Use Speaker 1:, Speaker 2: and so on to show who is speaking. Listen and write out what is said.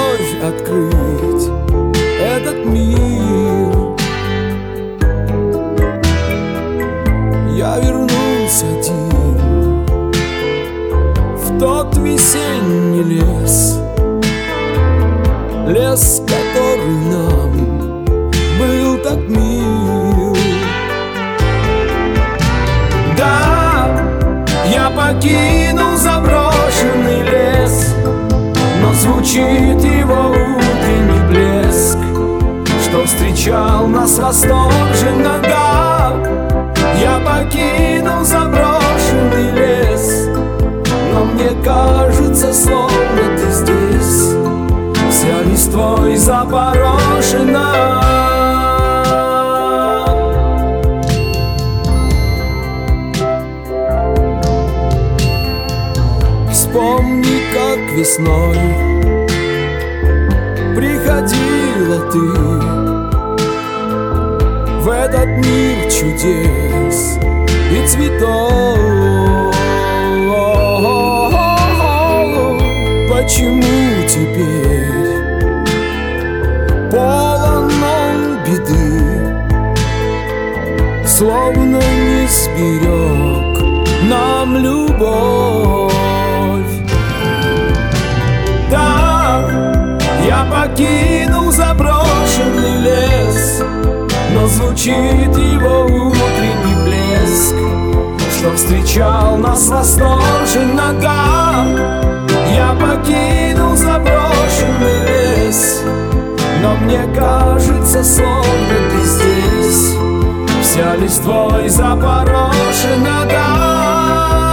Speaker 1: вновь открыть этот мир. Я вернулся один в тот весенний лес, лес, который нам был так мил. Да, я покинул заброшенный лес, но звучит его утренний блеск, что встречал нас восторженно. Да, я покинул заброшенный лес, но мне кажется, словно ты здесь, вся листвой запорошена. Вспомни, как весной приходила ты в этот мир чудес и цветов. Почему теперь полон он беды, словно не сберег нам любовь? Да, я покинул заброшенный лес, но звучит его утренний блеск, что встречал нас восторженно. Да, я покинул заброшенный лес, но мне кажется, словно ты здесь, вся листвой запорошена. Да,